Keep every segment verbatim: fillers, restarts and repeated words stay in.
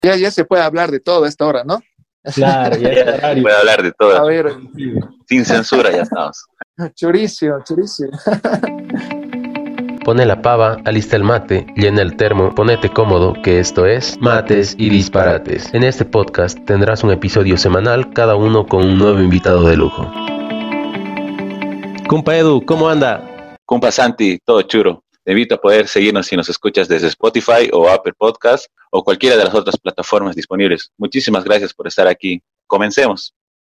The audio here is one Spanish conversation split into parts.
Ya, ya se puede hablar de todo a esta hora, ¿no? Claro, ya está Se puede hablar de todo. A ver, Sin censura ya estamos. choricio, choricio. Pone la pava, alista el mate, llena el termo, ponete cómodo, que esto es Mates y Disparates. En este podcast tendrás un episodio semanal, cada uno con un nuevo invitado de lujo. Compa Edu, ¿cómo anda? Compa Santi, todo churo. Te invito a poder seguirnos si nos escuchas desde Spotify o Apple Podcast o cualquiera de las otras plataformas disponibles. Muchísimas gracias por estar aquí. Comencemos.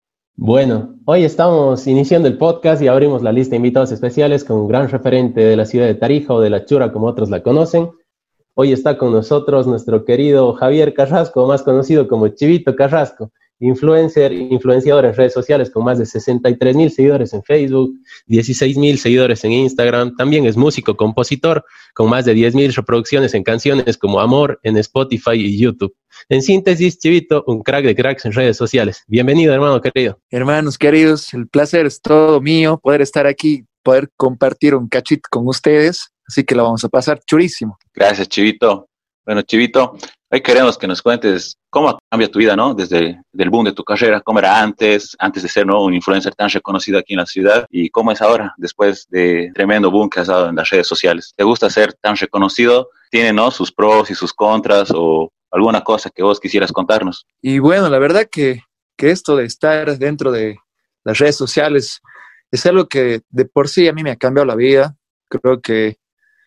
Bueno, hoy estamos iniciando el podcast y abrimos la lista de invitados especiales con un gran referente de la ciudad de Tarija o de La Chura, como otros la conocen. Hoy está con nosotros nuestro querido Javier Carrasco, más conocido como Chivito Carrasco, influencer, influenciador en redes sociales con más de sesenta y tres mil seguidores en Facebook, dieciséis mil seguidores en Instagram. También es músico, compositor, con más de diez mil reproducciones en canciones como Amor en Spotify y YouTube. En síntesis, Chivito, un crack de cracks en redes sociales. Bienvenido, hermano querido. Hermanos queridos, el placer es todo mío, poder estar aquí, poder compartir un cachito con ustedes, así que lo vamos a pasar churísimo. Gracias, Chivito. Bueno, Chivito, hoy queremos que nos cuentes cómo cambia tu vida, ¿no? Desde el boom de tu carrera, cómo era antes, antes de ser, ¿no?, un influencer tan reconocido aquí en la ciudad, y cómo es ahora, después de tremendo boom que has dado en las redes sociales. ¿Te gusta ser tan reconocido? ¿Tiene, no, sus pros y sus contras o alguna cosa que vos quisieras contarnos? Y bueno, la verdad que, que esto de estar dentro de las redes sociales es algo que de por sí a mí me ha cambiado la vida. Creo que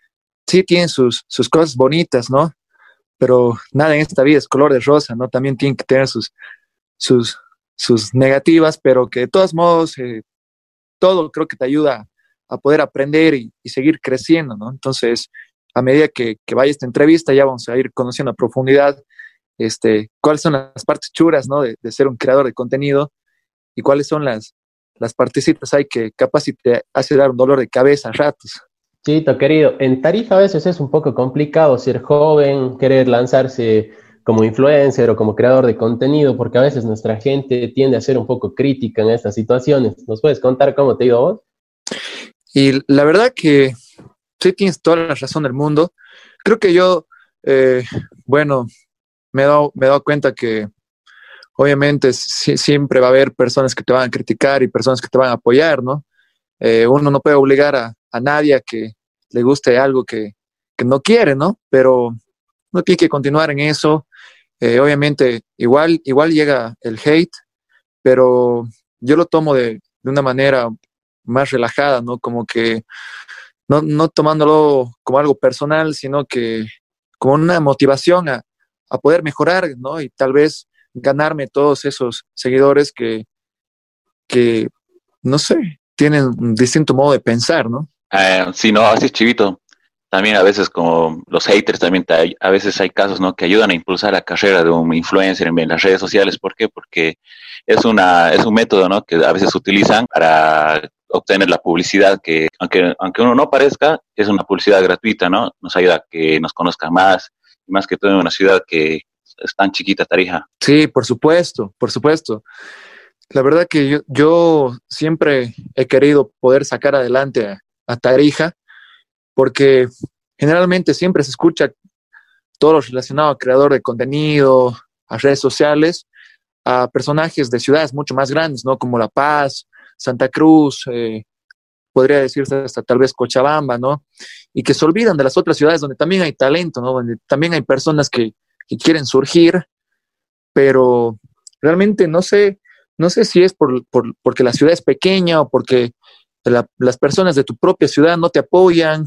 sí tiene sus, sus cosas bonitas, ¿no? Pero nada en esta vida es color de rosa, ¿no? También tiene que tener sus, sus, sus negativas, pero que de todos modos eh, todo creo que te ayuda a poder aprender y, y seguir creciendo, ¿no? Entonces, a medida que, que vaya esta entrevista, ya vamos a ir conociendo a profundidad este, cuáles son las partes churas, ¿no?, de, de ser un creador de contenido y cuáles son las, las partecitas ahí que capaz si te hace dar un dolor de cabeza a ratos. Chivito querido, en Tarija a veces es un poco complicado ser joven, querer lanzarse como influencer o como creador de contenido, porque a veces nuestra gente tiende a ser un poco crítica en estas situaciones. ¿Nos puedes contar cómo te ha ido a vos? Y la verdad que sí tienes toda la razón del mundo. Creo que yo, eh, bueno, me he, dado, me he dado cuenta que obviamente si, siempre va a haber personas que te van a criticar y personas que te van a apoyar, ¿no? Eh, uno no puede obligar a, a nadie a que le guste algo que, que no quiere, ¿no? Pero uno tiene que continuar en eso. Eh, obviamente igual, igual llega el hate, pero yo lo tomo de, de una manera más relajada, ¿no? Como que no, no tomándolo como algo personal, sino que como una motivación a, a poder mejorar, ¿no? Y tal vez ganarme todos esos seguidores que, que no sé, tienen un distinto modo de pensar, ¿no? Eh, sí, no, así es, Chivito. También a veces como los haters, también te, a veces hay casos, ¿no?, que ayudan a impulsar la carrera de un influencer en, en las redes sociales. ¿Por qué? Porque es, una, es un método, ¿no?, que a veces utilizan para obtener la publicidad que, aunque, aunque uno no parezca, es una publicidad gratuita, ¿no? Nos ayuda a que nos conozcan más, y más que todo en una ciudad que es tan chiquita, Tarija. Sí, por supuesto, por supuesto. La verdad que yo, yo siempre he querido poder sacar adelante a, a Tarija, porque generalmente siempre se escucha todo lo relacionado a creador de contenido, a redes sociales, a personajes de ciudades mucho más grandes, ¿no? Como La Paz, Santa Cruz, eh, podría decirse hasta tal vez Cochabamba, ¿no? Y que se olvidan de las otras ciudades donde también hay talento, ¿no? Donde también hay personas que, que quieren surgir, pero realmente no sé, no sé si es por, por, porque la ciudad es pequeña o porque la, las personas de tu propia ciudad no te apoyan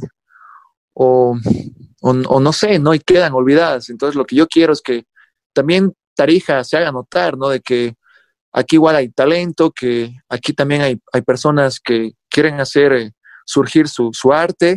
o, o, o no sé, ¿no? Y quedan olvidadas. Entonces lo que yo quiero es que también Tarija se haga notar, ¿no? De que aquí igual hay talento, que aquí también hay, hay personas que quieren hacer eh, surgir su, su arte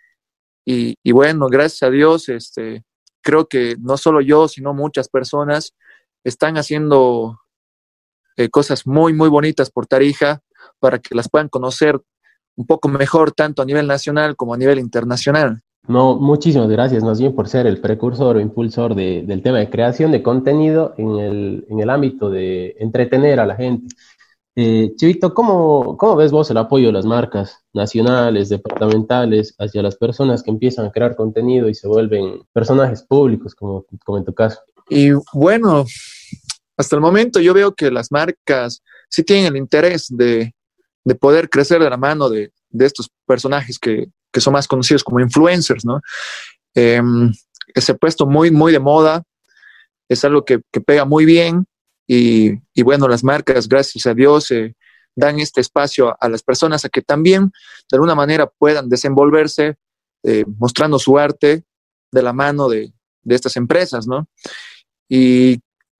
y, y bueno, gracias a Dios, este, creo que no solo yo, sino muchas personas están haciendo eh, cosas muy, muy bonitas por Tarija para que las puedan conocer un poco mejor, tanto a nivel nacional como a nivel internacional. No, muchísimas gracias, más bien por ser el precursor o impulsor de, del tema de creación de contenido en el, en el ámbito de entretener a la gente. Eh, Chivito, ¿cómo, ¿cómo ves vos el apoyo de las marcas nacionales, departamentales, hacia las personas que empiezan a crear contenido y se vuelven personajes públicos, como, como en tu caso? Y bueno, hasta el momento yo veo que las marcas sí tienen el interés de, de poder crecer de la mano de, de estos personajes que, que son más conocidos como influencers, ¿no? Eh, se ha puesto muy, muy de moda, es algo que, que pega muy bien y, y bueno, las marcas, gracias a Dios, eh, dan este espacio a, a las personas a que también de alguna manera puedan desenvolverse eh, mostrando su arte de la mano de, de estas empresas, ¿no? Y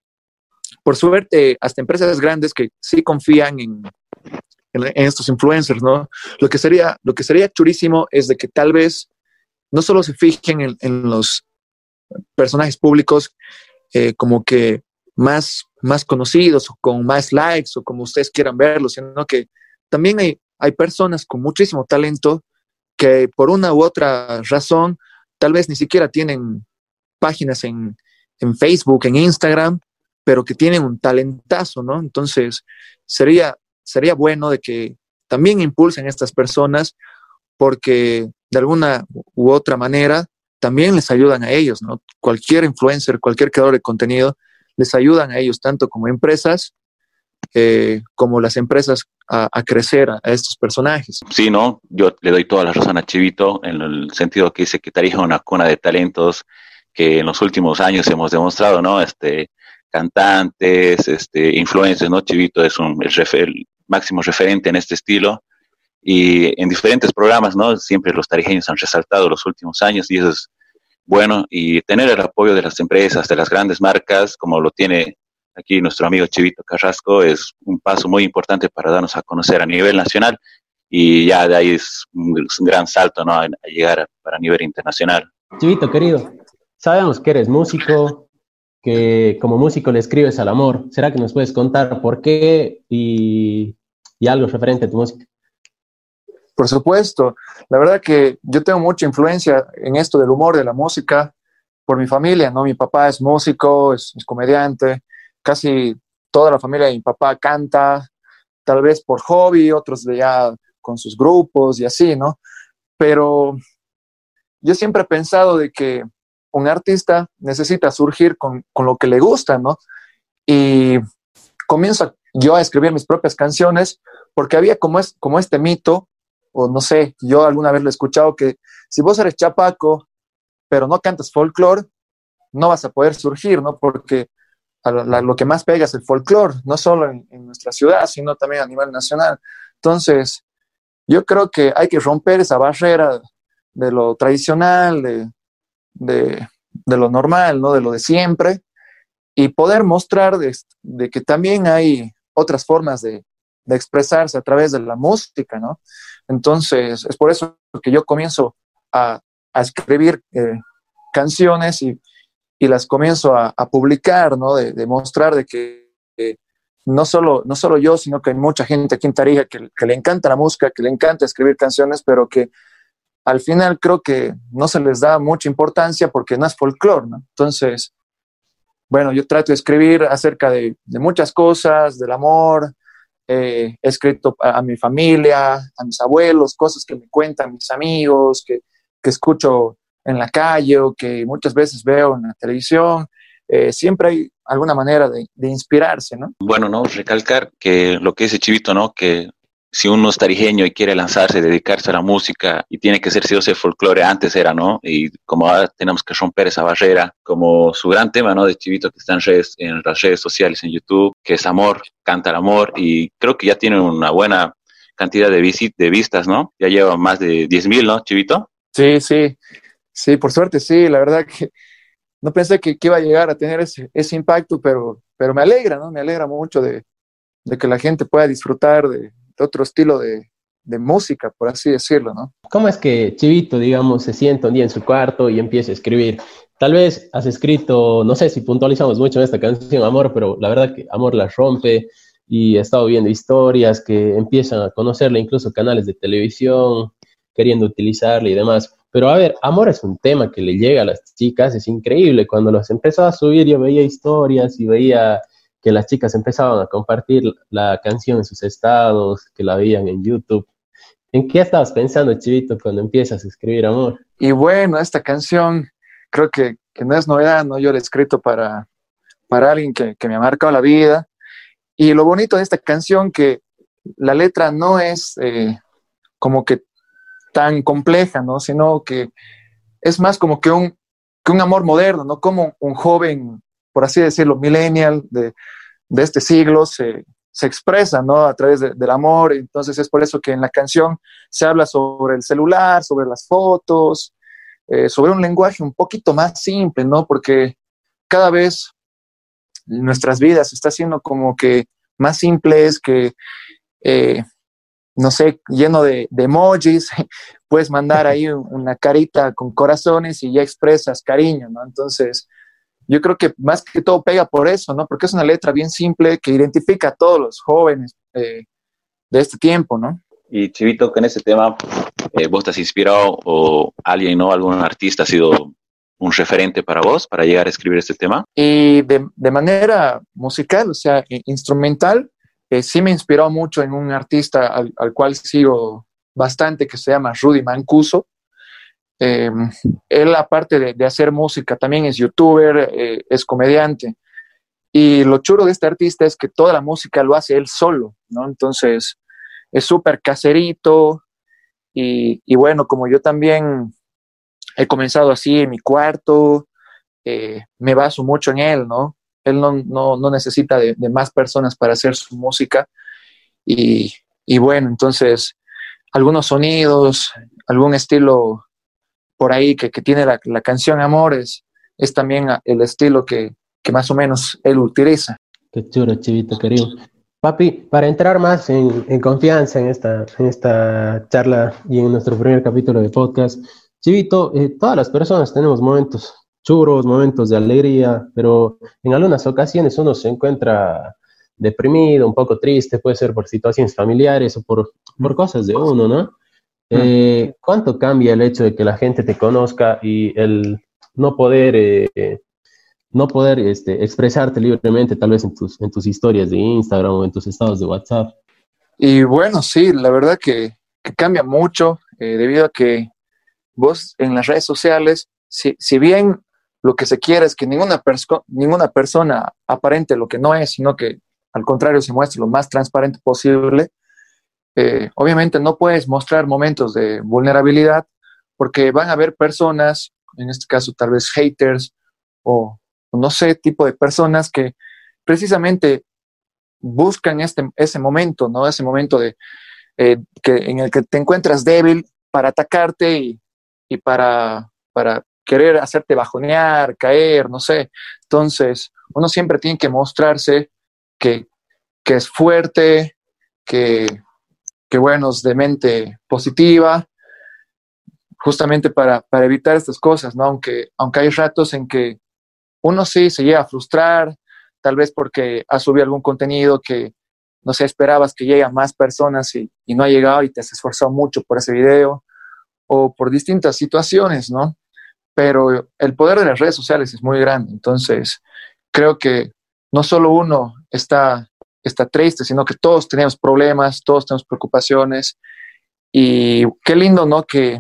por suerte, hasta empresas grandes que sí confían en, en, en estos influencers, ¿no? Lo que sería, lo que sería churísimo es de que tal vez no solo se fijen en, en los personajes públicos eh, como que más, más conocidos o con más likes o como ustedes quieran verlos, sino que también hay, hay personas con muchísimo talento que por una u otra razón tal vez ni siquiera tienen páginas en, en Facebook, en Instagram, pero que tienen un talentazo, ¿no? Entonces sería, sería bueno de que también impulsen a estas personas porque de alguna u otra manera también les ayudan a ellos, ¿no? Cualquier influencer, cualquier creador de contenido, les ayudan a ellos tanto como empresas, eh, como las empresas a, a crecer a, a estos personajes. Sí, ¿no? Yo le doy toda la razón a Chivito en el sentido que dice que Tarija es una cuna de talentos que en los últimos años hemos demostrado, ¿no? Este, cantantes, este, influencers, ¿no? Chivito es un, el, refer, el máximo referente en este estilo. Y en diferentes programas, ¿no? Siempre los tarijeños han resaltado los últimos años y eso es bueno. Y tener el apoyo de las empresas, de las grandes marcas, como lo tiene aquí nuestro amigo Chivito Carrasco, es un paso muy importante para darnos a conocer a nivel nacional y ya de ahí es un, es un gran salto, ¿no? A, a llegar a, para nivel internacional. Chivito, querido, sabemos que eres músico, que como músico le escribes al amor. ¿Será que nos puedes contar por qué y, y algo referente a tu música? Por supuesto, la verdad que yo tengo mucha influencia en esto del humor, de la música, por mi familia, ¿no? Mi papá es músico, es, es comediante, casi toda la familia de mi papá canta, tal vez por hobby, otros de ya con sus grupos y así, ¿no? Pero yo siempre he pensado de que un artista necesita surgir con, con lo que le gusta, ¿no? Y comienzo yo a escribir mis propias canciones porque había como, es, como este mito, o no sé, yo alguna vez lo he escuchado, que si vos eres chapaco, pero no cantas folclore, no vas a poder surgir, ¿no? Porque a la, lo que más pega es el folclore, no solo en, en nuestra ciudad, sino también a nivel nacional. Entonces, yo creo que hay que romper esa barrera de lo tradicional, de, de, de lo normal, ¿no? De lo de siempre, y poder mostrar de, de que también hay otras formas de, de expresarse a través de la música, ¿no? Entonces, es por eso que yo comienzo a, a escribir eh, canciones y, y las comienzo a, a publicar, ¿no? De, de mostrar de que eh, no, solo, no solo yo, sino que hay mucha gente aquí en Tarija que, que le encanta la música, que le encanta escribir canciones, pero que al final creo que no se les da mucha importancia porque no es folclore, ¿no? Entonces, bueno, yo trato de escribir acerca de, de muchas cosas, del amor. Eh, he escrito a, a mi familia, a mis abuelos, cosas que me cuentan mis amigos, que, que escucho en la calle o que muchas veces veo en la televisión. Eh, siempre hay alguna manera de, de inspirarse, ¿no? Bueno, ¿no? Recalcar que lo que dice Chivito, ¿no? Que si uno es tarijeño y quiere lanzarse, dedicarse a la música y tiene que ser sí o sí folclore, antes era, ¿no? Y como ahora tenemos que romper esa barrera, como su gran tema, ¿no? De Chivito que está en, redes, en las redes sociales, en YouTube, que es amor, canta el amor y creo que ya tiene una buena cantidad de, visit, de vistas, ¿no? Ya lleva más de diez mil, ¿no, Chivito? Sí, sí, sí, por suerte sí, la verdad que no pensé que, que iba a llegar a tener ese, ese impacto, pero, pero me alegra, ¿no? Me alegra mucho de, de que la gente pueda disfrutar de, de otro estilo de, de música, por así decirlo, ¿no? ¿Cómo es que Chivito, digamos, se sienta un día en su cuarto y empieza a escribir? Tal vez has escrito, no sé si puntualizamos mucho en esta canción, Amor, pero la verdad que Amor la rompe y he estado viendo historias que empiezan a conocerla, incluso canales de televisión, queriendo utilizarla y demás. Pero a ver, Amor es un tema que le llega a las chicas, es increíble. Cuando los empezaba a subir yo veía historias y veía que las chicas empezaban a compartir la canción en sus estados, que la veían en YouTube. ¿En qué estabas pensando, Chivito, cuando empiezas a escribir Amor? Y bueno, esta canción creo que, que no es novedad, ¿no? Yo la he escrito para, para alguien que, que me ha marcado la vida. Y lo bonito de esta canción que la letra no es eh, como que tan compleja, ¿no? Sino que es más como que un, que un amor moderno, ¿no? Como un joven, por así decirlo, millennial de, de este siglo se, se expresa, ¿no? A través de, del amor. Entonces es por eso que en la canción se habla sobre el celular, sobre las fotos, eh, sobre un lenguaje un poquito más simple, ¿no? Porque cada vez nuestras vidas está siendo como que más simples, que, eh, no sé, lleno de, de emojis, puedes mandar ahí una carita con corazones y ya expresas cariño, ¿no? Entonces, yo creo que más que todo pega por eso, ¿no? Porque es una letra bien simple que identifica a todos los jóvenes eh, de este tiempo, ¿no? Y Chivito, con ese tema, eh, ¿vos te has inspirado o alguien, ¿no? Algún artista ha sido un referente para vos para llegar a escribir este tema? Y de, de manera musical, o sea, instrumental, eh, sí me inspiró mucho en un artista al, al cual sigo bastante, que se llama Rudy Mancuso. Eh, él, aparte de, de hacer música, también es youtuber, eh, es comediante. Y lo chulo de este artista es que toda la música lo hace él solo, ¿no? Entonces, es súper caserito. Y, y bueno, como yo también he comenzado así en mi cuarto, eh, me baso mucho en él, ¿no? Él no, no, no necesita de, de más personas para hacer su música. Y, y bueno, entonces, algunos sonidos, algún estilo por ahí que, que tiene la, la canción Amores, es también el estilo que, que más o menos él utiliza. Qué chulo, Chivito querido. Papi, para entrar más en, en confianza en esta, en esta charla y en nuestro primer capítulo de podcast, Chivito, eh, todas las personas tenemos momentos churos, momentos de alegría, pero en algunas ocasiones uno se encuentra deprimido, un poco triste, puede ser por situaciones familiares o por, por cosas de uno, ¿no? Eh, ¿Cuánto cambia el hecho de que la gente te conozca y el no poder, eh, no poder este, expresarte libremente, tal vez en tus, en tus historias de Instagram o en tus estados de WhatsApp? Y bueno, sí, la verdad que, que cambia mucho eh, debido a que vos en las redes sociales, si, si bien lo que se quiere es que ninguna, perso- ninguna persona aparente lo que no es, sino que al contrario se muestre lo más transparente posible, eh, obviamente no puedes mostrar momentos de vulnerabilidad porque van a haber personas, en este caso tal vez haters o, o no sé, tipo de personas que precisamente buscan este, ese momento, ¿no? Ese momento de, eh, que, en el que te encuentras débil para atacarte y, y para, para querer hacerte bajonear, caer, no sé. Entonces, uno siempre tiene que mostrarse que, que es fuerte, que, que bueno, es de mente positiva, justamente para, para evitar estas cosas, ¿no? Aunque, aunque hay ratos en que uno sí se llega a frustrar, tal vez porque ha subido algún contenido que, no sé, esperabas que llegue a más personas y, y no ha llegado y te has esforzado mucho por ese video, o por distintas situaciones, ¿no? Pero el poder de las redes sociales es muy grande, entonces creo que no solo uno está, está triste, sino que todos tenemos problemas, todos tenemos preocupaciones, y qué lindo, ¿no? Que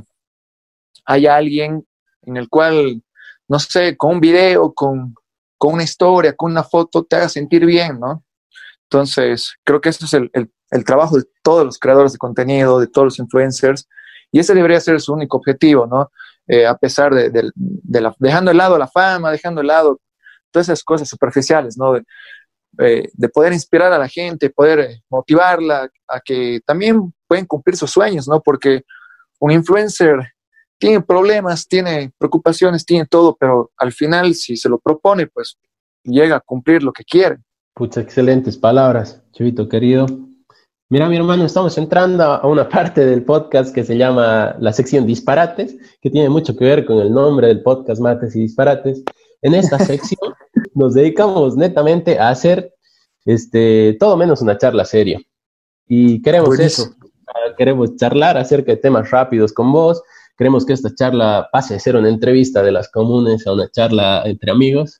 haya alguien en el cual, no sé, con un video, con, con una historia, con una foto, te haga sentir bien, ¿no? Entonces, creo que ese es el, el, el trabajo de todos los creadores de contenido, de todos los influencers, y ese debería ser su único objetivo, ¿no? Eh, a pesar de, de, de la, dejando de lado la fama, dejando de lado todas esas cosas superficiales, ¿no? De, eh, de poder inspirar a la gente, poder motivarla a que también pueden cumplir sus sueños, ¿no? Porque un influencer tiene problemas, tiene preocupaciones, tiene todo, pero al final, si se lo propone, pues llega a cumplir lo que quiere. Pucha, excelentes palabras, Chivito querido. Mira, mi hermano, estamos entrando a una parte del podcast que se llama la sección Disparates, que tiene mucho que ver con el nombre del podcast, Mates y Disparates. En esta sección nos dedicamos netamente a hacer este, todo menos una charla seria. Y queremos Buenísimo. eso, queremos charlar acerca de temas rápidos con vos, queremos que esta charla pase de ser una entrevista de las comunes a una charla entre amigos.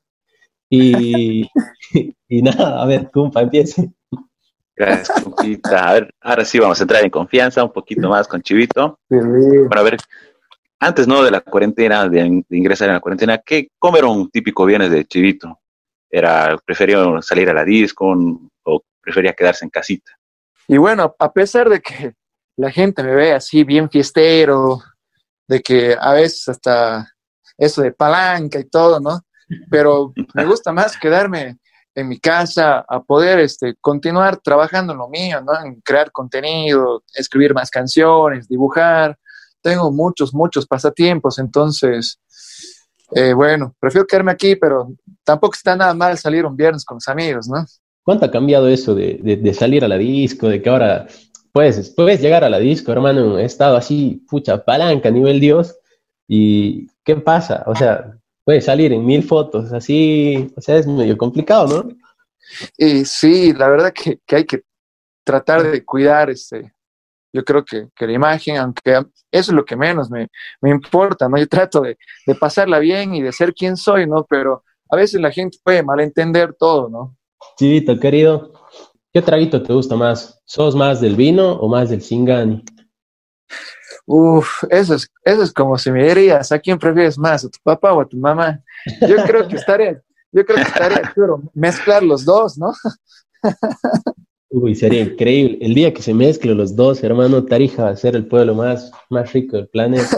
Y, y nada, a ver, compa, empiece. Gracias, compita. A ver, ahora sí vamos a entrar en confianza un poquito más con Chivito. Sí. Bueno, a ver, antes, ¿no? De la cuarentena, de, de ingresar en la cuarentena, ¿qué, ¿cómo era un típico viernes de Chivito? era, prefería salir a la disco o prefería quedarse en casita. Y bueno, a pesar de que la gente me ve así bien fiestero, de que a veces hasta eso de palanca y todo, ¿no? Pero me gusta más quedarme en mi casa a poder este, continuar trabajando en lo mío, ¿no? En crear contenido, escribir más canciones, dibujar. Tengo muchos, muchos pasatiempos, entonces, eh, bueno, prefiero quedarme aquí, pero tampoco está nada mal salir un viernes con los amigos, ¿no? ¿Cuánto ha cambiado eso de, de, de salir a la disco, de que ahora puedes, puedes llegar a la disco, hermano? He estado así, pucha, palanca, nivel Dios, y ¿qué pasa? O sea, puedes salir en mil fotos, así, o sea, es medio complicado, ¿no? Y sí, la verdad que, que hay que tratar de cuidar, este, yo creo que, que la imagen, aunque eso es lo que menos me, me importa, ¿no? Yo trato de, de pasarla bien y de ser quien soy, ¿no? Pero a veces la gente puede malentender todo, ¿no? Chivito, querido, ¿qué traguito te gusta más? ¿Sos más del vino o más del Singani? Uf, eso es, eso es como si me dirías, ¿a quién prefieres más, a tu papá o a tu mamá? Yo creo que estaría, yo creo que estaría claro mezclar los dos, ¿no? Uy, sería increíble. El día que se mezclen los dos, hermano, Tarija va a ser el pueblo más, más rico del planeta.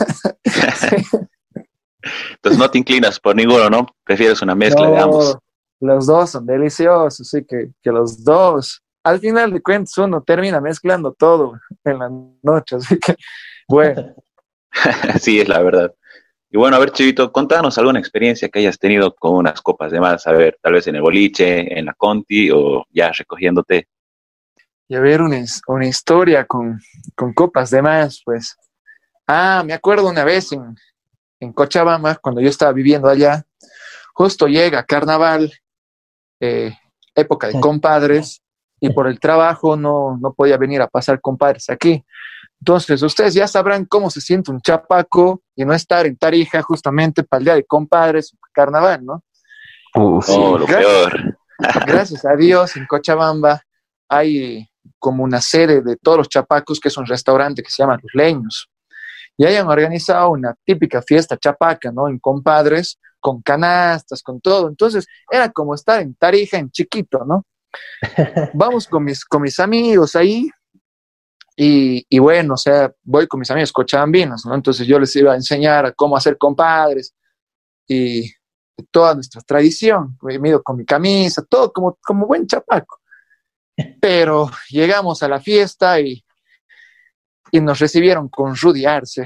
Entonces no te inclinas por ninguno, ¿no? Prefieres una mezcla No, de ambos. Los dos son deliciosos, así que, que los dos. Al final de cuentas uno termina mezclando todo en la noche, así que bueno. Sí, es la verdad. Y bueno, a ver, Chivito, contanos alguna experiencia que hayas tenido con unas copas de más, a ver, tal vez en el boliche, en la Conti o ya recogiéndote. Y a ver, una, una historia con, con copas de más, pues. Ah, me acuerdo una vez en, en Cochabamba, cuando yo estaba viviendo allá, justo llega Carnaval, eh, época de compadres, y por el trabajo no, no podía venir a pasar compadres aquí. Entonces, ustedes ya sabrán cómo se siente un chapaco y no estar en Tarija justamente para el día de compadres, Carnaval, ¿no? Uh, sí. Oh, lo gracias, peor. Gracias a Dios, en Cochabamba hay como una sede de todos los chapacos, que es un restaurante que se llama Los Leños. Y hayan organizado una típica fiesta chapaca, ¿no? En compadres, con canastas, con todo. Entonces, era como estar en Tarija, en chiquito, ¿no? Vamos con mis, con mis amigos ahí, y, y bueno, o sea, voy con mis amigos cochabambinos, ¿no? Entonces yo les iba a enseñar a cómo hacer compadres y toda nuestra tradición. Me he ido con mi camisa, todo como, como buen chapaco. Pero llegamos a la fiesta y, y nos recibieron con Rudy Arce.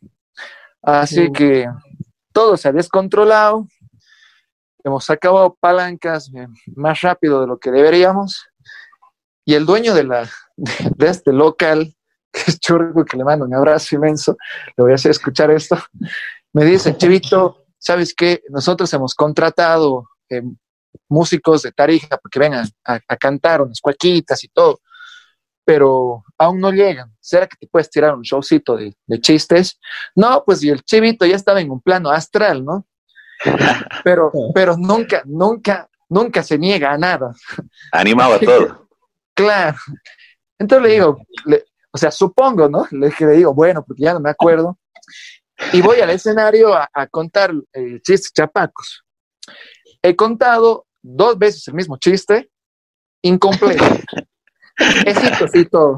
Así uh. que todo se ha descontrolado. Hemos acabado palancas más rápido de lo que deberíamos. Y el dueño de, la, de este local, que es Churgo, que le mando un abrazo inmenso, le voy a hacer escuchar esto, me dice: Chivito, ¿sabes qué? Nosotros hemos contratado eh, músicos de Tarija para que vengan a, a cantar unas cuequitas y todo, pero aún no llegan. ¿Será que te puedes tirar un showcito de, de chistes? No, pues y el Chivito ya estaba en un plano astral, ¿no? Pero, pero nunca, nunca, nunca se niega a nada. Animaba todo. Claro. Entonces le digo, le, o sea, supongo, ¿no? Le, le digo, bueno, porque ya no me acuerdo. Y voy al escenario a, a contar eh, chistes chapacos. He contado dos veces el mismo chiste, incompleto. Esito, sí, todo.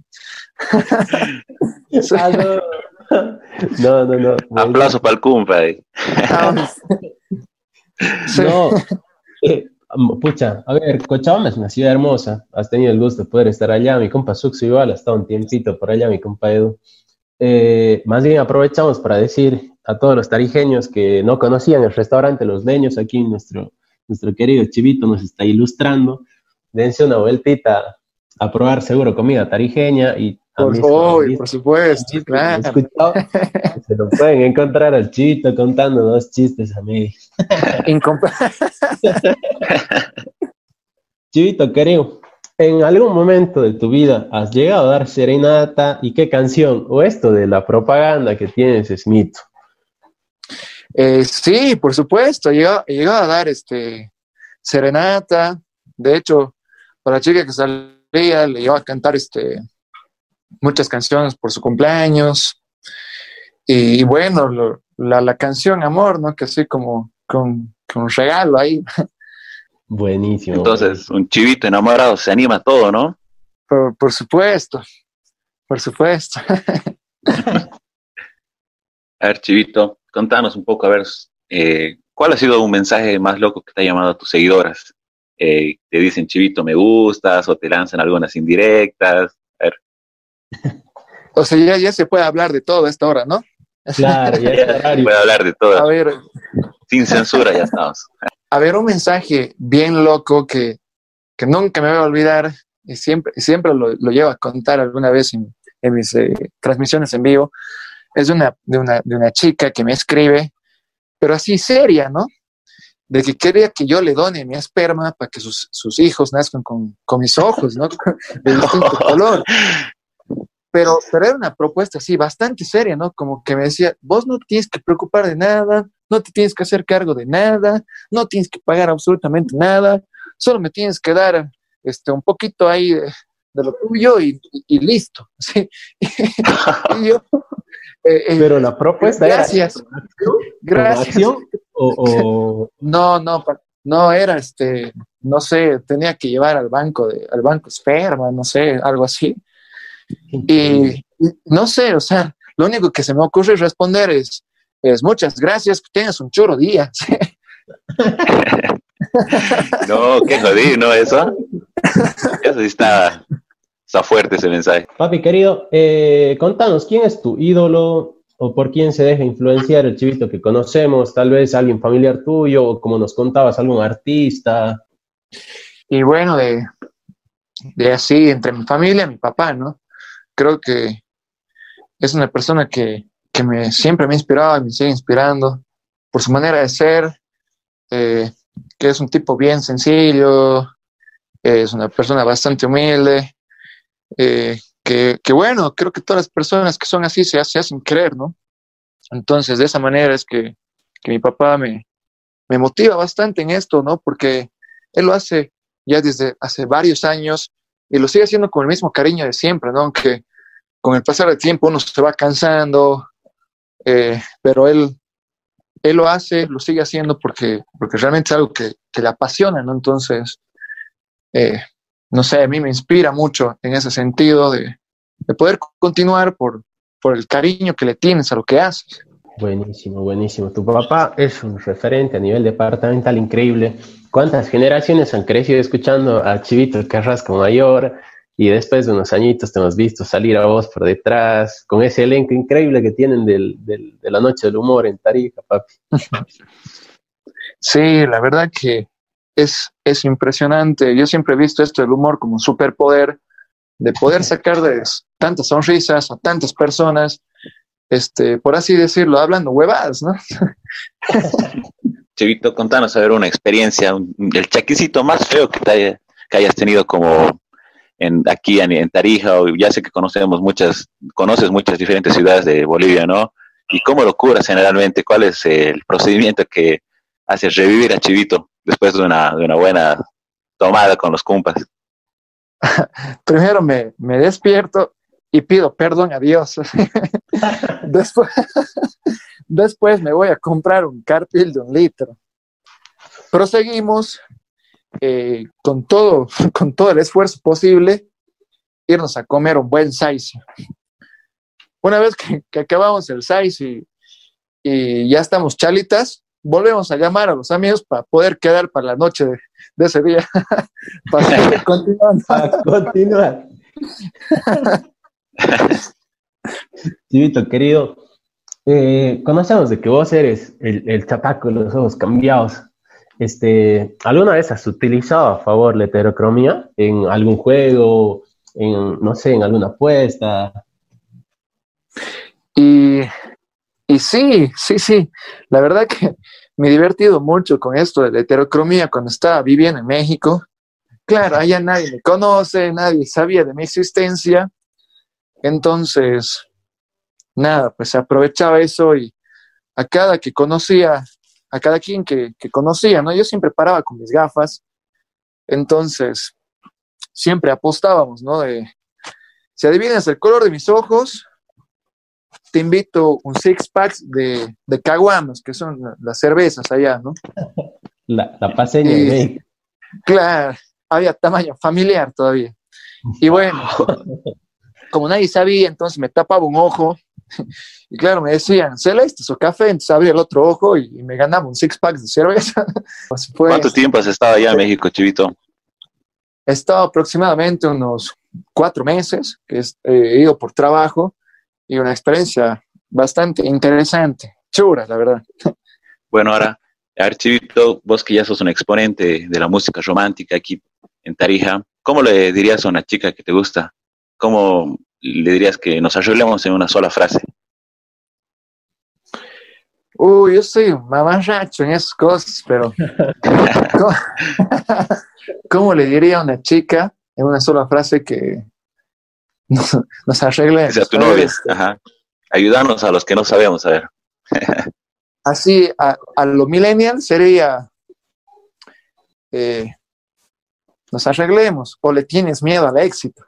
No, no, no. Aplauso para el cumple. Sí. No, eh, pucha, a ver, Cochabamba es una ciudad hermosa. Has tenido el gusto de poder estar allá. Mi compa Suxo igual ha estado un tiempito por allá, mi compa Edu. Eh, más bien aprovechamos para decir a todos los tarijeños que no conocían el restaurante Los Leños, aquí nuestro, nuestro querido Chivito nos está ilustrando. Dense una vueltita a probar seguro comida tarijeña y por favor, por supuesto, claro. Se lo pueden encontrar al Chivito contando dos chistes a mí. Chivito, querido, ¿en algún momento de tu vida has llegado a dar serenata? ¿Y qué canción? ¿O esto de la propaganda que tienes es mito? Eh, sí, por supuesto, he llegado, he llegado a dar este, serenata. De hecho, para la chica que salía, le iba a cantar este, muchas canciones por su cumpleaños. Y, y bueno, lo, la, la canción Amor, ¿no? Que así como con, con un regalo ahí. Buenísimo. Entonces, buenísimo. un chivito enamorado se anima a todo, ¿no? Por, por supuesto, por supuesto. A ver, chivito, contanos un poco, a ver, eh, ¿cuál ha sido un mensaje más loco que te ha llamado a tus seguidoras? Eh, ¿te dicen, chivito, me gustas? ¿O te lanzan algunas indirectas? A ver. O sea, ya, ya se puede hablar de todo a esta hora, ¿no? Claro, ya es horario. Puedo hablar de todo. A ver, Sin censura, ya estamos. a ver, un mensaje bien loco que, que nunca me voy a olvidar y siempre, siempre lo, lo llevo a contar alguna vez en, en mis eh, transmisiones en vivo. Es de una, de, una, de una chica que me escribe, pero así seria, ¿no? De que quería que yo le done mi esperma para que sus, sus hijos nazcan con, con mis ojos, ¿no? De distinto color. Pero, pero era una propuesta así, bastante seria, ¿no? Como que me decía, vos no tienes que preocupar de nada, no te tienes que hacer cargo de nada, no tienes que pagar absolutamente nada, solo me tienes que dar este, un poquito ahí de, de lo tuyo y, y, y listo. ¿Sí? Y yo, eh, eh, Pero la propuesta gracias, era acción, gracias. acción o, o... No, no, no, era este, no sé, tenía que llevar al banco, de, al banco esperma, no sé, algo así. Y, y no sé, o sea, lo único que se me ocurre responder es, es muchas gracias, que tengas un churro día. No, qué jodido, ¿no? Eso. Eso sí está, está fuerte ese mensaje. Papi querido, eh, contanos, ¿quién es tu ídolo o por quién se deja influenciar el chivito que conocemos? Tal vez alguien familiar tuyo o como nos contabas, algún artista. Y bueno, de, de así, entre mi familia, mi papá, ¿no? Creo que es una persona que, que me, siempre me ha inspirado y me sigue inspirando por su manera de ser, eh, que es un tipo bien sencillo, eh, es una persona bastante humilde, eh, que, que bueno, creo que todas las personas que son así se, se hacen creer, ¿no? Entonces, de esa manera es que, que mi papá me, me motiva bastante en esto, ¿no? Porque él lo hace ya desde hace varios años y lo sigue haciendo con el mismo cariño de siempre, ¿no? Aunque con el pasar del tiempo uno se va cansando, eh, pero él, él lo hace, lo sigue haciendo porque, porque realmente es algo que, que le apasiona, ¿no? Entonces, eh, no sé, a mí me inspira mucho en ese sentido de, de poder continuar por, por el cariño que le tienes a lo que haces. Buenísimo, buenísimo. Tu papá es un referente a nivel departamental increíble. ¿Cuántas generaciones han crecido escuchando a Chivito el Carrasco Mayor? Y después de unos añitos te hemos visto salir a vos por detrás, con ese elenco increíble que tienen del, del, de la Noche del Humor en Tarija, papi. Sí, la verdad que es, es impresionante. Yo siempre he visto esto del humor como un superpoder, de poder sacar de tantas sonrisas a tantas personas, este, por así decirlo, hablando huevadas, ¿no? Chivito, contanos a ver una experiencia, un, el chaquicito más feo que, te haya, que hayas tenido como en, aquí en, en Tarija, o ya sé que conocemos muchas, conoces muchas diferentes ciudades de Bolivia, ¿no? ¿Y cómo lo curas generalmente? ¿Cuál es el procedimiento que hace revivir a Chivito después de una, de una buena tomada con los compas? Primero me, me despierto y pido perdón a Dios. después, después me voy a comprar un carpil de un litro. Proseguimos eh, con, todo, con todo el esfuerzo posible, irnos a comer un buen saice. Una vez que, que acabamos el saice y, y ya estamos chalitas, volvemos a llamar a los amigos para poder quedar para la noche de, de ese día. Para continuar. Para continuar. Chivito, querido, eh, conocemos de que vos eres el, el chataco de los ojos cambiados. Este, ¿alguna vez has utilizado a favor la heterocromía en algún juego, en, no sé, en alguna apuesta? Y, y sí, sí, sí. La verdad que me he divertido mucho con esto de la heterocromía cuando estaba viviendo en México. Claro, allá nadie me conoce, nadie sabía de mi existencia. Entonces, nada, pues aprovechaba eso y a cada que conocía, a cada quien que, que conocía, ¿no? Yo siempre paraba con mis gafas. Entonces, siempre apostábamos, ¿no? De, si adivinas el color de mis ojos, te invito un six pack de, de caguamas, que son las cervezas allá, ¿no? La, la paseña y, de México. Claro, había tamaño familiar todavía. Y bueno, como nadie sabía, entonces me tapaba un ojo. Y claro, me decían, ¿celestes o café? Entonces abría el otro ojo y, y me ganaba un six pack de cerveza. Pues fue, ¿Cuánto tiempo has estado allá en México, Chivito? he estado aproximadamente unos cuatro meses, que es- eh, he ido por trabajo, y una experiencia bastante interesante, chura, la verdad. Bueno, ahora, a ver, Chivito, vos que ya sos un exponente de la música romántica aquí en Tarija, ¿cómo le dirías a una chica que te gusta? ¿Cómo le dirías que nos arreglemos en una sola frase? Uy, yo soy un mamarracho en esas cosas, pero ¿cómo, cómo le diría a una chica en una sola frase que nos, nos Que arregle? sea tu A ver, novia. este, Ajá. Ayudarnos a los que no sabemos, a ver. así, a, a lo millennial sería, eh, nos arreglemos, o le tienes miedo al éxito.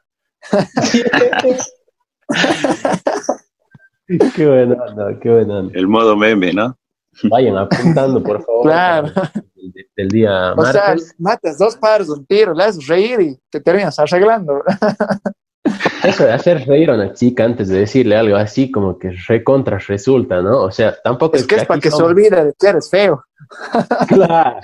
Qué buena onda, qué buena onda. El modo meme, ¿no? Vayan apuntando, por favor, Claro. para el de- del día O sea, martes. matas dos pájaros de un tiro, le haces reír y te terminas arreglando. Eso de hacer reír a una chica antes de decirle algo así, como que recontra resulta, ¿no? O sea, tampoco Es que es aquí para que se somos- olvide de que eres feo. Claro.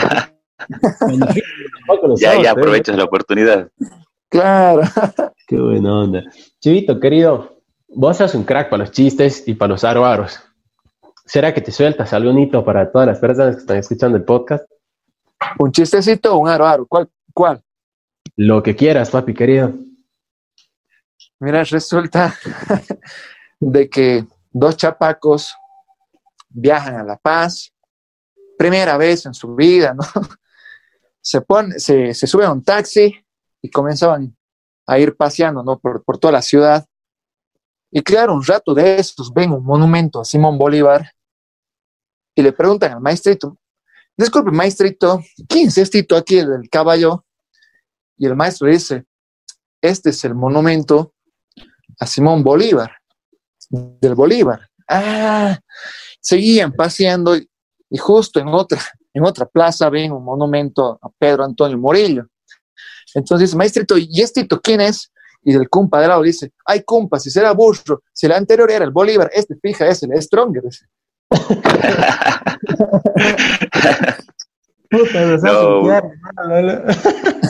Tampoco lo Ya, somos, ya, ¿eh? aprovechas la oportunidad. Claro. Qué buena onda. Chivito, querido, vos sos un crack para los chistes y para los aros. ¿Será que te sueltas algún hito para todas las personas que están escuchando el podcast? Un chistecito o un aro aro. ¿Cuál? ¿Cuál? Lo que quieras, papi querido. Mira, resulta de que dos chapacos viajan a La Paz, primera vez en su vida, ¿no? Se, pone, se, se suben a un taxi y comenzaban a ir paseando, ¿no? Por, por toda la ciudad. Y claro, un rato de esos ven un monumento a Simón Bolívar y le preguntan al maestrito, disculpe, maestrito, ¿quién es este aquí, el del caballo? Y el maestro dice, este es el monumento a Simón Bolívar, del Bolívar. Ah, seguían paseando y, y justo en otra, en otra plaza ven un monumento a Pedro Antonio Morillo. Entonces dice, maestrito, ¿y este quién es? Y el compa de lado dice, ay, compa, si será burro, si el anterior era el Bolívar, este fija es el Stronger. Puta, nos No. hacen quedar mal, ¿no?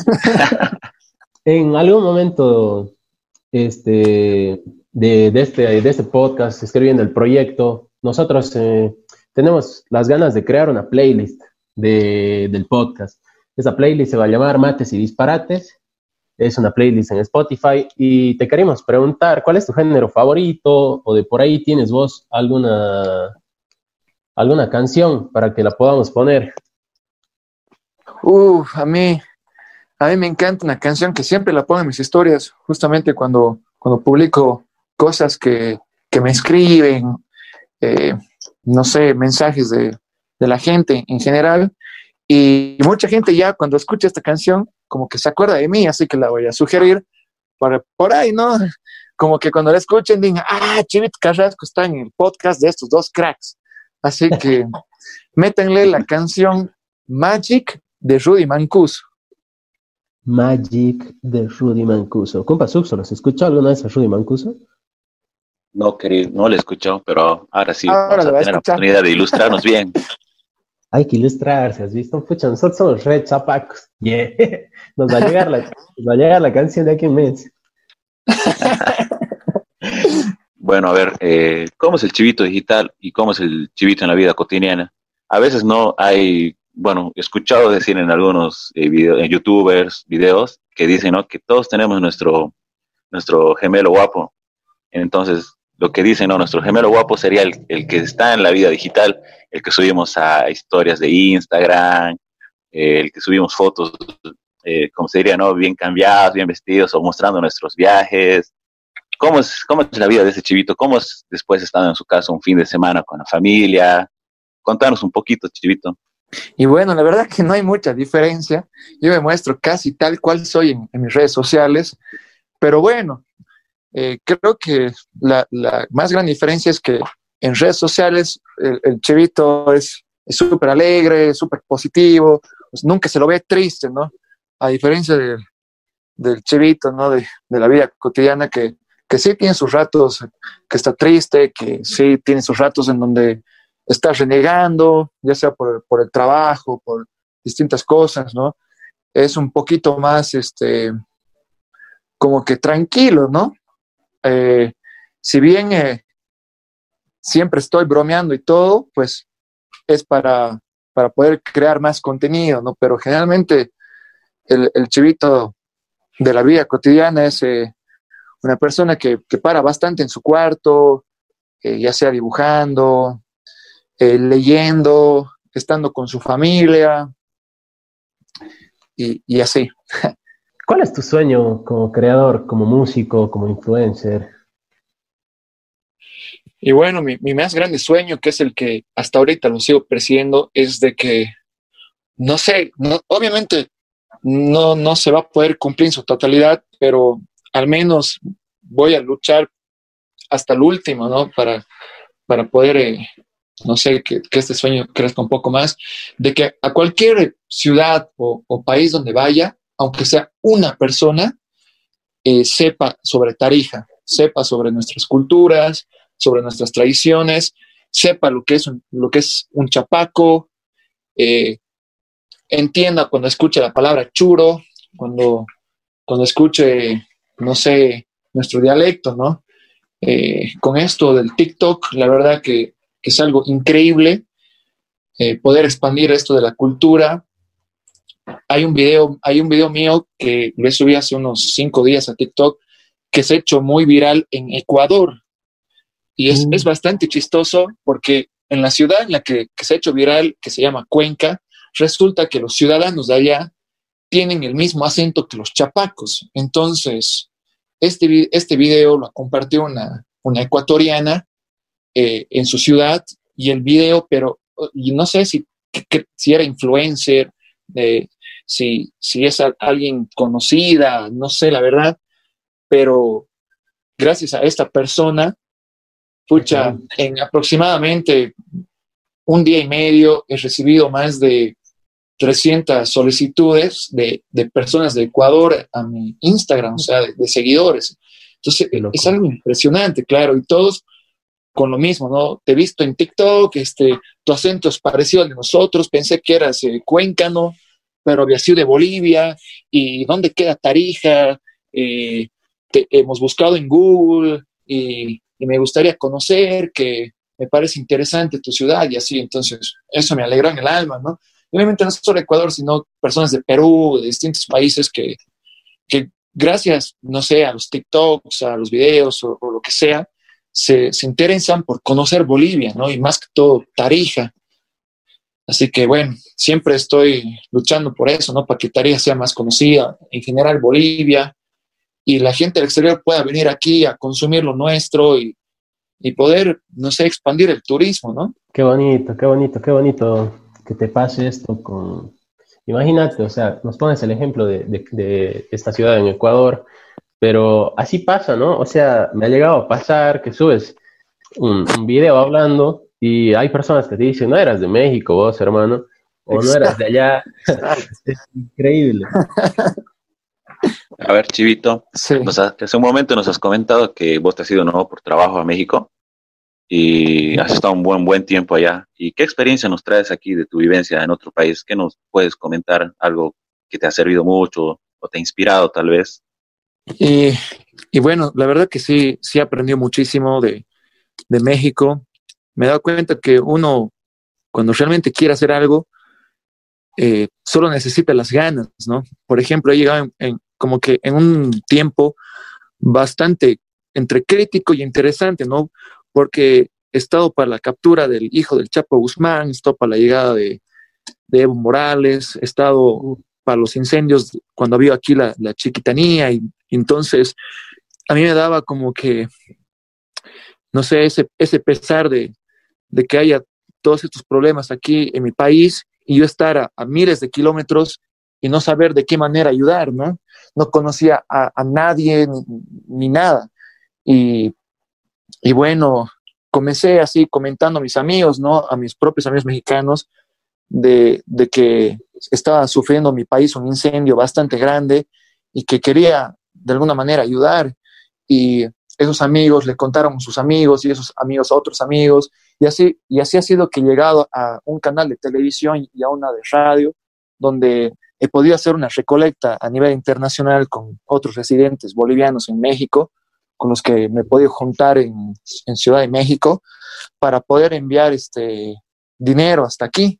En algún momento este, de, de, este, de este podcast, escribiendo el proyecto, nosotros eh, tenemos las ganas de crear una playlist de, del podcast. Esa playlist se va a llamar Mates y Disparates. Es una playlist en Spotify y te queremos preguntar, ¿cuál es tu género favorito? O de por ahí tienes vos alguna, alguna canción para que la podamos poner. Uh, a mí, a mí me encanta una canción que siempre la pongo en mis historias, justamente cuando, cuando publico cosas que, que me escriben, eh, no sé, mensajes de, de la gente en general. Y mucha gente ya cuando escucha esta canción, como que se acuerda de mí, así que la voy a sugerir para, por ahí, ¿no? Como que cuando la escuchen digan, ah, Chivito Carrasco está en el podcast de estos dos cracks. Así que métanle la canción Magic de Rudy Mancuso. Magic de Rudy Mancuso. Compa Suxo, ¿los escuchó alguna vez a Rudy Mancuso? No, querido, no lo he escuchado, pero ahora sí Ahora vamos lo a va a tener la escuchar. oportunidad de ilustrarnos bien. Hay que ilustrarse, ¿has visto? Pucha, nosotros somos red zapacos. Yeah. Nos va a llegar la, nos va a llegar la canción de aquí en mes. Bueno, a ver, eh, ¿cómo es el chivito digital y cómo es el chivito en la vida cotidiana? A veces no hay, bueno, he escuchado decir en algunos eh, video, en youtubers, videos, que dicen, ¿no? Que todos tenemos nuestro, nuestro gemelo guapo. Entonces, lo que dicen, ¿no? Nuestro gemelo guapo sería el, el que está en la vida digital, el que subimos a historias de Instagram, eh, el que subimos fotos, eh, como se diría, ¿no? Bien cambiados, bien vestidos o mostrando nuestros viajes. ¿Cómo es, ¿Cómo es la vida de ese chivito? ¿Cómo es después estando en su casa un fin de semana con la familia? Contanos un poquito, chivito. Y bueno, la verdad que no hay mucha diferencia. Yo me muestro casi tal cual soy en, en mis redes sociales, pero bueno, eh, creo que la, la más gran diferencia es que en redes sociales el, el chivito es es súper alegre, súper positivo, pues nunca se lo ve triste, ¿no? A diferencia de, del chivito, ¿no? De, de la vida cotidiana que, que sí tiene sus ratos que está triste, que sí tiene sus ratos en donde está renegando, ya sea por, por el trabajo, por distintas cosas, ¿no? Es un poquito más, este, como que tranquilo, ¿no? Eh, si bien eh, siempre estoy bromeando y todo, pues es para, para poder crear más contenido, ¿no? Pero generalmente el, el chivito de la vida cotidiana es eh, una persona que, que para bastante en su cuarto, eh, ya sea dibujando, eh, leyendo, estando con su familia y, y así. ¿Cuál es tu sueño como creador, como músico, como influencer? Y bueno, mi, mi más grande sueño, que es el que hasta ahorita lo sigo persiguiendo, es de que, no sé, no, obviamente no, no se va a poder cumplir en su totalidad, pero al menos voy a luchar hasta el último, ¿no? Para, para poder, eh, no sé, que, que este sueño crezca un poco más, de que a cualquier ciudad o, o país donde vaya, aunque sea una persona, eh, sepa sobre Tarija, sepa sobre nuestras culturas, sobre nuestras tradiciones, sepa lo que es un, lo que es un chapaco, eh, entienda cuando escuche la palabra churo, cuando, cuando escuche, no sé, nuestro dialecto, ¿no? Eh, con esto del TikTok, la verdad que, que es algo increíble eh, poder expandir esto de la cultura. Hay un video, hay un video mío que lo subí hace unos cinco días a TikTok que se ha hecho muy viral en Ecuador y es, mm. es bastante chistoso porque en la ciudad en la que, que se ha hecho viral, que se llama Cuenca, resulta que los ciudadanos de allá tienen el mismo acento que los chapacos. Entonces, este, este video lo compartió una, una ecuatoriana eh, en su ciudad y el video, pero y no sé si, que, si era influencer, eh, si, si es a, alguien conocida, no sé la verdad, pero gracias a esta persona, pucha, okay. en aproximadamente un día y medio he recibido más de trescientas solicitudes de, de personas de Ecuador a mi Instagram, o sea, de, de seguidores. Entonces, es algo impresionante, claro, y todos con lo mismo, ¿no? Te he visto en TikTok, este, tu acento es parecido al de nosotros, pensé que eras eh, cuencano, pero había sido de Bolivia, y ¿dónde queda Tarija? Eh, te hemos buscado en Google, y, y me gustaría conocer, que me parece interesante tu ciudad, y así, entonces, eso me alegró en el alma, ¿no? Y obviamente no solo Ecuador, sino personas de Perú, de distintos países que, que gracias, no sé, a los TikToks, a los videos o, o lo que sea, se, se interesan por conocer Bolivia, ¿no? Y más que todo Tarija. Así que, bueno, siempre estoy luchando por eso, ¿no? Para que Tarija sea más conocida, en general Bolivia, y la gente del exterior pueda venir aquí a consumir lo nuestro y, y poder, no sé, expandir el turismo, ¿no? Qué bonito, qué bonito, qué bonito que te pase esto con... Imagínate, o sea, nos pones el ejemplo de, de, de esta ciudad en Ecuador, pero así pasa, ¿no? O sea, me ha llegado a pasar que subes un, un video hablando y hay personas que te dicen, no eras de México vos, hermano, o no eras de allá. Es increíble. A ver, Chivito, sí. nos ha, hace un momento nos has comentado que vos te has ido, ¿no?, por trabajo a México y has estado un buen, buen tiempo allá. ¿Y qué experiencia nos traes aquí de tu vivencia en otro país? ¿Qué nos puedes comentar? ¿Algo que te ha servido mucho o te ha inspirado tal vez? Y, y bueno, la verdad que sí, sí aprendió muchísimo de, de México. Me he dado cuenta que uno, cuando realmente quiere hacer algo, eh, solo necesita las ganas, ¿no? Por ejemplo, he llegado en, en, como que en un tiempo bastante entre crítico y interesante, ¿no? Porque he estado para la captura del hijo del Chapo Guzmán, he estado para la llegada de, de Evo Morales, he estado para los incendios cuando había aquí la, la Chiquitanía, y, y entonces a mí me daba como que, no sé, ese, ese pesar de, de que haya todos estos problemas aquí en mi país y yo estar a, a miles de kilómetros y no saber de qué manera ayudar, ¿no? No conocía a, a nadie ni, ni nada. Y, y bueno, comencé así comentando a mis amigos, ¿no? A mis propios amigos mexicanos, de, de que estaba sufriendo mi país un incendio bastante grande y que quería de alguna manera ayudar. Y esos amigos le contaron a sus amigos y esos amigos a otros amigos. Y así, y así ha sido que he llegado a un canal de televisión y a una de radio, donde he podido hacer una recolecta a nivel internacional con otros residentes bolivianos en México, con los que me he podido juntar en, en Ciudad de México, para poder enviar este dinero hasta aquí.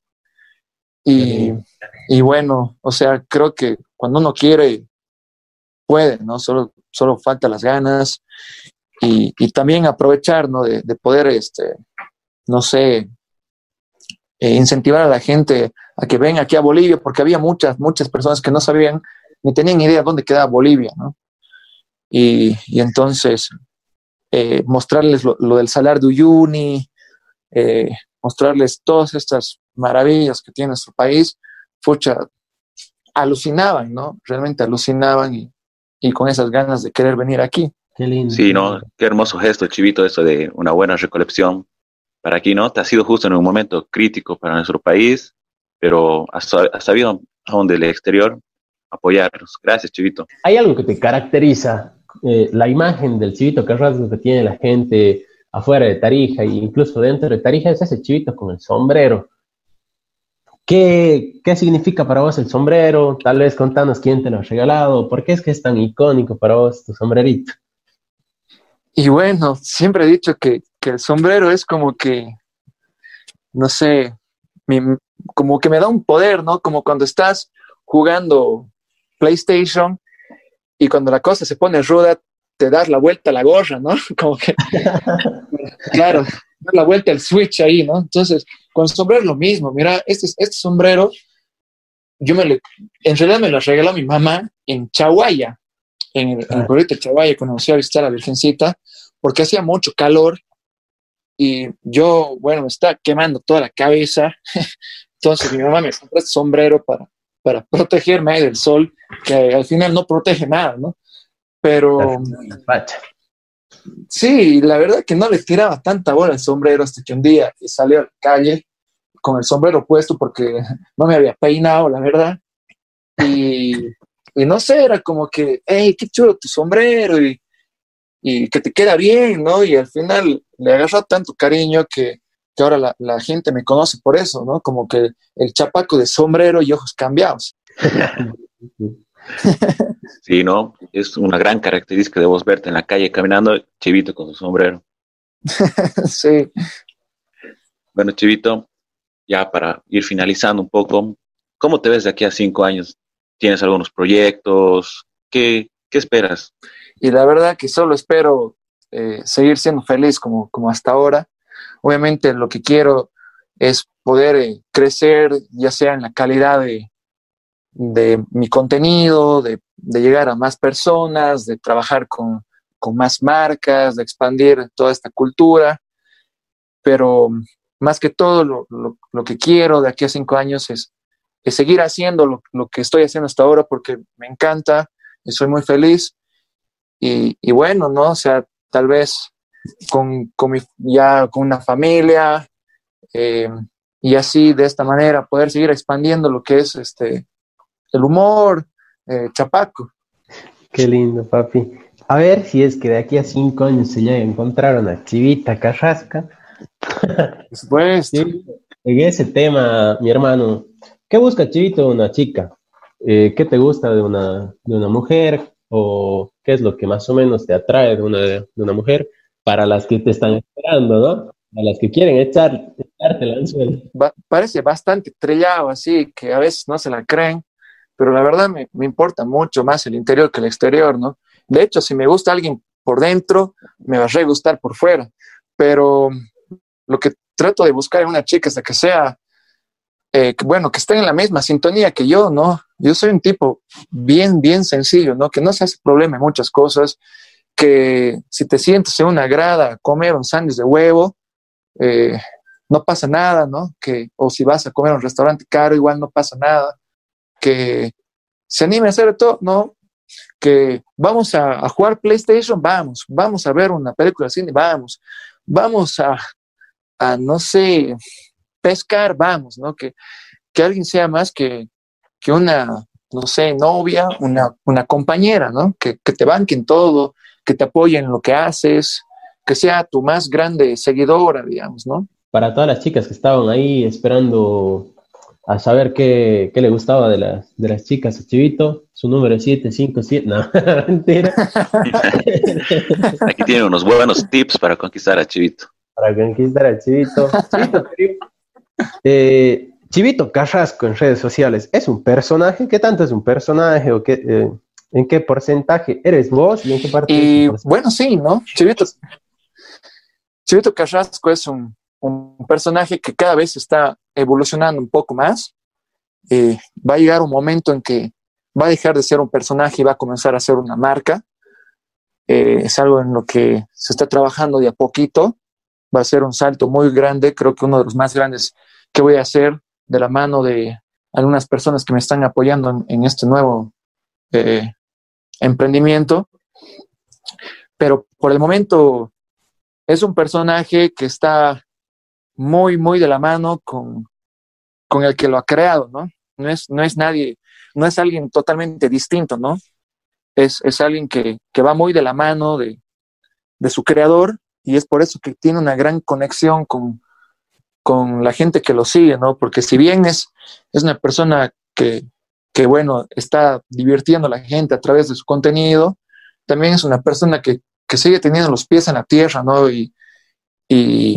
Y, y bueno, o sea, creo que cuando uno quiere, puede, ¿no? Solo, solo falta las ganas y, y también aprovechar, ¿no? De, de poder, este, no sé, eh, incentivar a la gente a que venga aquí a Bolivia, porque había muchas, muchas personas que no sabían ni tenían idea dónde quedaba Bolivia, ¿no? Y, y entonces eh, mostrarles lo, lo del Salar de Uyuni, eh, mostrarles todas estas maravillas que tiene nuestro país, fucha, alucinaban, ¿no? Realmente alucinaban y, y con esas ganas de querer venir aquí. Qué lindo. Sí, ¿no? Qué hermoso gesto, Chivito, eso de una buena recolección para aquí, ¿no? Te ha sido justo en un momento crítico para nuestro país, pero has, has sabido aún del exterior apoyarlos. Gracias, Chivito. Hay algo que te caracteriza, eh, la imagen del Chivito Carrasco que tiene la gente afuera de Tarija e incluso dentro de Tarija, es ese chivito con el sombrero. ¿Qué, ¿Qué significa para vos el sombrero? Tal vez contanos quién te lo ha regalado. ¿Por qué es que es tan icónico para vos tu sombrerito? Y bueno, siempre he dicho que, que el sombrero es como que, no sé, mi, como que me da un poder, ¿no? Como cuando estás jugando PlayStation y cuando la cosa se pone ruda, te das la vuelta a la gorra, ¿no? Como que, claro, dar la vuelta al switch ahí, ¿no? Entonces, con el sombrero es lo mismo. Mira, este, este sombrero, yo me le, en realidad me lo regaló mi mamá en Chaguaya, en el, en el pueblito de Chaguaya, cuando fui a visitar a la Virgencita, porque hacía mucho calor y yo, bueno, me estaba quemando toda la cabeza. Entonces mi mamá me compró este sombrero para, para protegerme del sol, que al final no protege nada, ¿no? Pero sí, la verdad que no le tiraba tanta bola al sombrero hasta que un día salí a la calle con el sombrero puesto porque no me había peinado, la verdad. Y, y no sé, era como que, hey, qué chulo tu sombrero y, y que te queda bien, ¿no? Y al final le agarró tanto cariño que, que ahora la, la gente me conoce por eso, ¿no? Como que el chapaco de sombrero y ojos cambiados. Sí, ¿no? Es una gran característica de vos verte en la calle caminando, Chivito con su sombrero. Sí. Bueno, Chivito, ya para ir finalizando un poco, ¿cómo te ves de aquí a cinco años? ¿Tienes algunos proyectos? ¿Qué, qué esperas? Y la verdad que solo espero eh, seguir siendo feliz como, como hasta ahora. Obviamente lo que quiero es poder eh, crecer, ya sea en la calidad de de mi contenido, de, de llegar a más personas, de trabajar con, con más marcas, de expandir toda esta cultura, pero más que todo lo, lo, lo que quiero de aquí a cinco años es, es seguir haciendo lo, lo que estoy haciendo hasta ahora porque me encanta y soy muy feliz y, y bueno, ¿no? O sea, tal vez con, con mi, ya con una familia eh, y así de esta manera poder seguir expandiendo lo que es este el humor, eh, chapaco. Qué lindo, papi. A ver si es que de aquí a cinco años se llega a encontrar una Chivita Carrasca. Por supuesto. Sí, en ese tema, mi hermano, ¿qué busca Chivito de una chica? Eh, ¿Qué te gusta de una, de una mujer? ¿O qué es lo que más o menos te atrae de una, de una mujer? Para las que te están esperando, ¿no? A las que quieren echar, echarte el anzuelo. Ba- parece bastante trillado, así que a veces no se la creen. Pero la verdad me, me importa mucho más el interior que el exterior, ¿no? De hecho, si me gusta alguien por dentro, me va a re gustar por fuera. Pero lo que trato de buscar en una chica es de que sea, eh, que, bueno, que esté en la misma sintonía que yo, ¿no? Yo soy un tipo bien, bien sencillo, ¿no? Que no se hace problema en muchas cosas, que si te sientes en una grada a comer un sándwich de huevo, eh, no pasa nada, ¿no? Que, o si vas a comer a un restaurante caro, igual no pasa nada. Que se anime a hacer todo, ¿no? Que vamos a, a jugar PlayStation, vamos, vamos a ver una película de cine, vamos, vamos a, a, no sé, pescar, vamos, ¿no? Que, que alguien sea más que, que una, no sé, novia, una, una compañera, ¿no? Que, que te banque en todo, que te apoye en lo que haces, que sea tu más grande seguidora, digamos, ¿no? Para todas las chicas que estaban ahí esperando a saber qué, qué le gustaba de las, de las chicas a Chivito, su número es siete cinco siete, no, mentira. Aquí tiene unos buenos tips para conquistar a Chivito. Para conquistar a Chivito. Chivito, querido. Eh, Chivito Carrasco en redes sociales, ¿es un personaje? ¿Qué tanto es un personaje? ¿O qué, eh, en qué porcentaje eres vos y en qué parte? Y bueno, sí, ¿no? Chivito, Chivito Carrasco es un, un personaje que cada vez está evolucionando un poco más. Eh, va a llegar un momento en que va a dejar de ser un personaje y va a comenzar a ser una marca. Eh, es algo en lo que se está trabajando de a poquito. Va a ser un salto muy grande, creo que uno de los más grandes que voy a hacer de la mano de algunas personas que me están apoyando en, en este nuevo eh, emprendimiento. Pero por el momento es un personaje que está muy, muy de la mano con, con el que lo ha creado, ¿no? No es, no es nadie, no es alguien totalmente distinto, ¿no? Es, es alguien que, que va muy de la mano de, de su creador, y es por eso que tiene una gran conexión con, con la gente que lo sigue, ¿no? Porque si bien es, es una persona que, que, bueno, está divirtiendo a la gente a través de su contenido, también es una persona que, que sigue teniendo los pies en la tierra, ¿no? Y, y,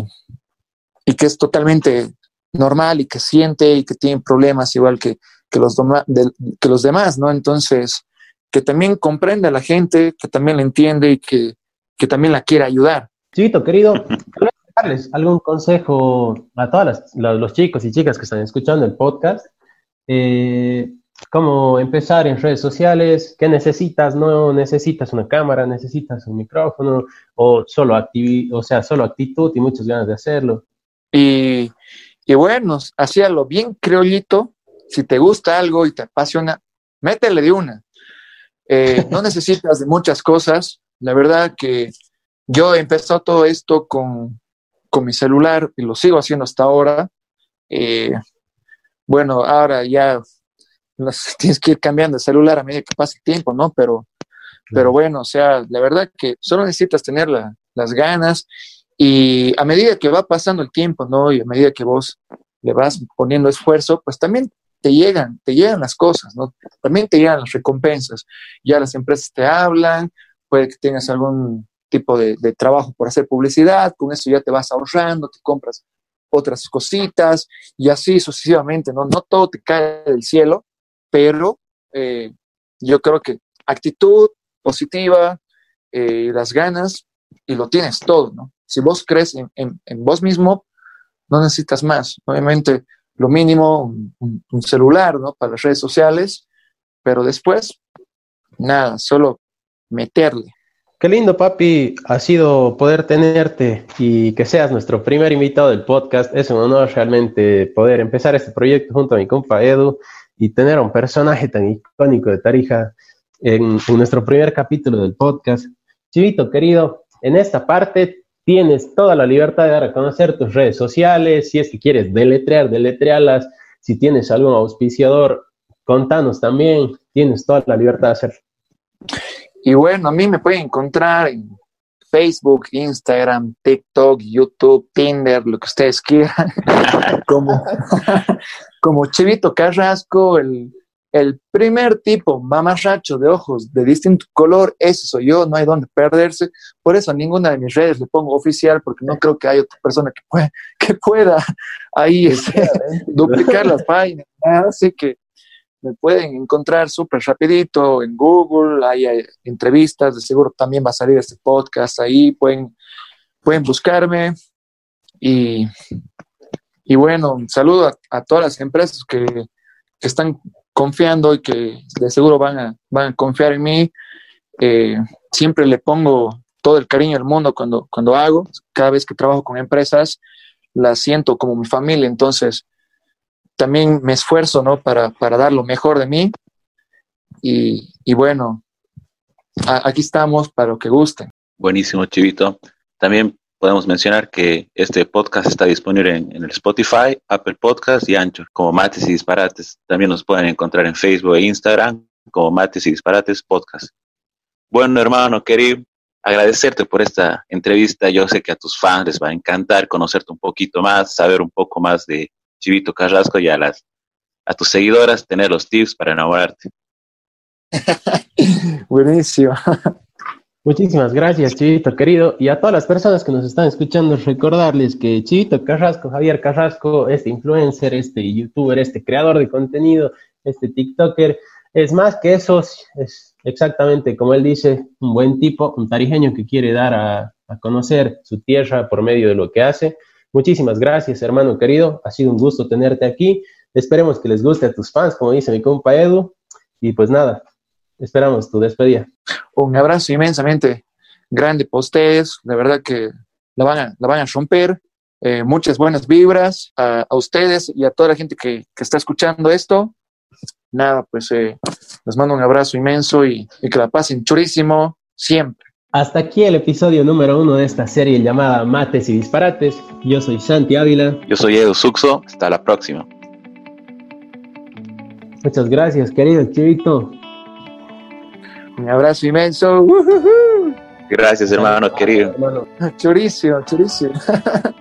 y que es totalmente normal y que siente y que tiene problemas igual que, que, los, doma, de, que los demás, ¿no? Entonces, que también comprende a la gente, que también la entiende y que, que también la quiere ayudar. Chivito, querido, ¿puedes darles algún consejo a todos las, los, los chicos y chicas que están escuchando el podcast? Eh, ¿Cómo empezar en redes sociales? ¿Qué necesitas? ¿No necesitas una cámara? ¿Necesitas un micrófono? ¿O solo, activi- o sea, solo actitud y muchas ganas de hacerlo? Y, y bueno, hacíalo bien criollito. Si te gusta algo y te apasiona, métele de una. Eh, no necesitas de muchas cosas. La verdad que yo he empezado todo esto con, con mi celular y lo sigo haciendo hasta ahora. Eh, bueno, ahora ya los, tienes que ir cambiando de celular a medida que pase el tiempo, ¿no? Pero, pero bueno, o sea, la verdad que solo necesitas tener la, las ganas, y a medida que va pasando el tiempo, ¿no? Y a medida que vos le vas poniendo esfuerzo, pues también te llegan, te llegan las cosas, ¿no? También te llegan las recompensas. Ya las empresas te hablan, puede que tengas algún tipo de, de trabajo por hacer publicidad, con eso ya te vas ahorrando, te compras otras cositas y así sucesivamente, ¿no? No todo te cae del cielo, pero eh, yo creo que actitud positiva, eh, las ganas, y lo tienes todo, ¿no? Si vos crees en, en, en vos mismo, no necesitas más. Obviamente, lo mínimo, un, un, un celular, ¿no? Para las redes sociales, pero después, nada, solo meterle. Qué lindo, papi, ha sido poder tenerte y que seas nuestro primer invitado del podcast. Es un honor realmente poder empezar este proyecto junto a mi compa Edu y tener a un personaje tan icónico de Tarija en, en nuestro primer capítulo del podcast. Chivito, querido, en esta parte tienes toda la libertad de dar a conocer tus redes sociales. Si es que quieres deletrear, deletrealas. Si tienes algún auspiciador, contanos también. Tienes toda la libertad de hacerlo. Y bueno, a mí me pueden encontrar en Facebook, Instagram, TikTok, YouTube, Tinder, lo que ustedes quieran, como, como Chivito Carrasco, el, el primer tipo mamarracho de ojos de distinto color. Ese soy yo, no hay donde perderse. Por eso a ninguna de mis redes le pongo oficial, porque no creo que haya otra persona que pueda, que pueda ahí este, duplicar las páginas. Así que me pueden encontrar súper rapidito en Google, hay, hay entrevistas, de seguro también va a salir este podcast ahí, pueden, pueden buscarme. Y, y bueno, un saludo a, a todas las empresas que, que están confiando y que de seguro van a, van a confiar en mí. Eh, siempre le pongo todo el cariño del mundo cuando, cuando hago, cada vez que trabajo con empresas, las siento como mi familia, entonces también me esfuerzo, ¿no? Para, para dar lo mejor de mí. Y, y bueno, a, aquí estamos para lo que gusten. Buenísimo, Chivito. También podemos mencionar que este podcast está disponible en, en el Spotify, Apple Podcast y Anchor, como Mates y Disparates. También nos pueden encontrar en Facebook e Instagram como Mates y Disparates Podcast. Bueno, hermano querido, agradecerte por esta entrevista. Yo sé que a tus fans les va a encantar conocerte un poquito más, saber un poco más de Chivito Carrasco, y a, las, a tus seguidoras tener los tips para enamorarte. Buenísimo. Muchísimas gracias, Chivito querido. Y a todas las personas que nos están escuchando, recordarles que Chivito Carrasco, Javier Carrasco, este influencer, este youtuber, este creador de contenido, este tiktoker, es más que eso, es exactamente como él dice, un buen tipo, un tarijeño que quiere dar a, a conocer su tierra por medio de lo que hace. Muchísimas gracias, hermano querido. Ha sido un gusto tenerte aquí. Esperemos que les guste a tus fans, como dice mi compa Edu. Y pues nada, esperamos tu despedida. Un abrazo inmensamente grande para ustedes. De verdad que la van a, la van a romper. Eh, muchas buenas vibras a, a ustedes y a toda la gente que, que está escuchando esto. Nada, pues eh, les mando un abrazo inmenso y, y que la pasen churísimo siempre. Hasta aquí el episodio número uno de esta serie llamada Mates y Disparates. Yo soy Santi Ávila. Yo soy Edu Suxo. Hasta la próxima. Muchas gracias, querido Chivito. Un abrazo inmenso. ¡Woohoo! Gracias, hermano querido. Hermano. Churísimo, churísimo.